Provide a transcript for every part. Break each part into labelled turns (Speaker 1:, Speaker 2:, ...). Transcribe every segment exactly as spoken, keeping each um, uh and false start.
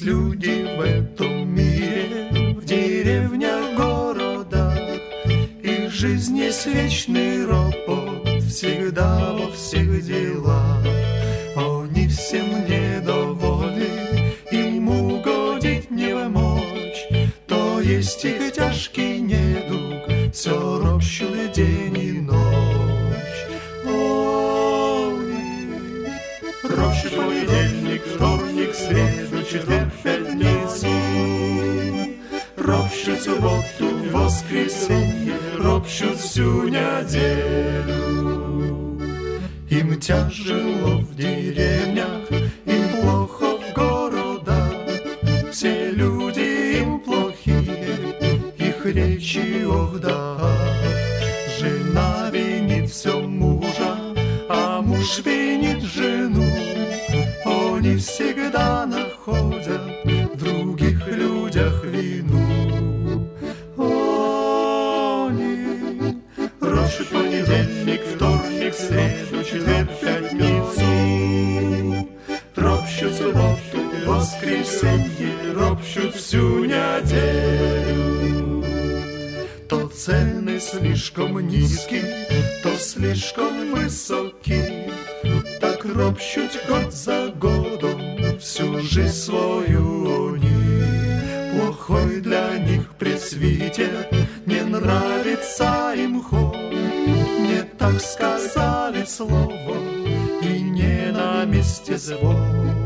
Speaker 1: люди в этом мире, в деревнях, городах, их жизнь есть вечный ропот, всегда во всех делах. Они всем недовольны, им угодить не мочь, то есть их тяжкий недуг, все ропщут день и ночь. Они ропщут понедельник, вторник, среду, четверг, пятницу, ропщут субботу, воскресенье, ропщут всю неделю. Им тяжело в деревнях, им плохо в городах, все люди им плохие, их речи ох да. Жена винит все мужа, а муж винит жену. Они всегда находят в других людях вину. Они ропщут понедельник, вторник, среду, четверг, пятницу, ропщут субботу, воскресенье, ропщут всю неделю. То цены слишком низкие, то слишком высокие, так ропщут год за годом всю жизнь свою они. Плохой для них пресвитер, не нравится им ход, не так сказали слово, и не на месте сбор.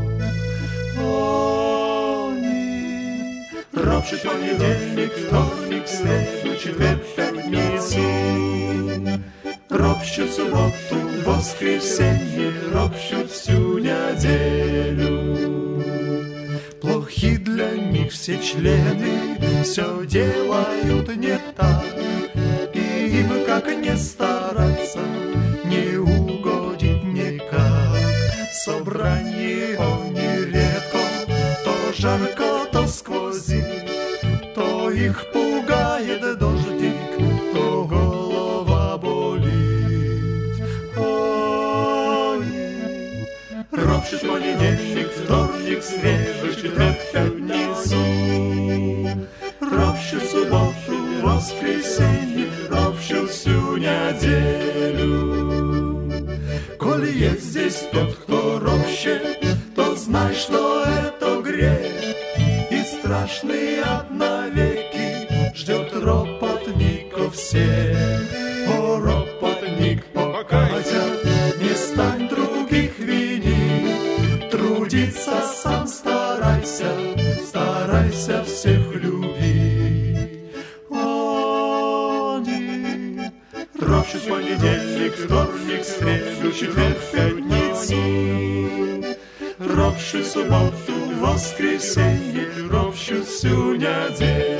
Speaker 1: Они ропщут понедельник, вторник, среду, четверг, пятницу, ропщут субботу, воскресенье, ропщут всю неделю. Плохи для них все члены, все делают не так, и им как не стараться, не угодить никак. Собрание они редко, то жарко, то сквозит, то их пугает дождик, то голова болит. Они ропщут понедельник, вторник, среду, четверг, пятницу, ропщут субботу, воскресенье, ропщут всю неделю. Коли есть здесь тот, кто ропщет, то знай, что это грех, и страшный ад навеки ждет ропотников всех. О, ропотник, покайся, не стань других винить, трудиться сам старайся, старайся всех любить. Они ропщут понедельник, вторник, среду, четверг, пятницу, ропщут субботу, воскресенье, ропщут всю неделю.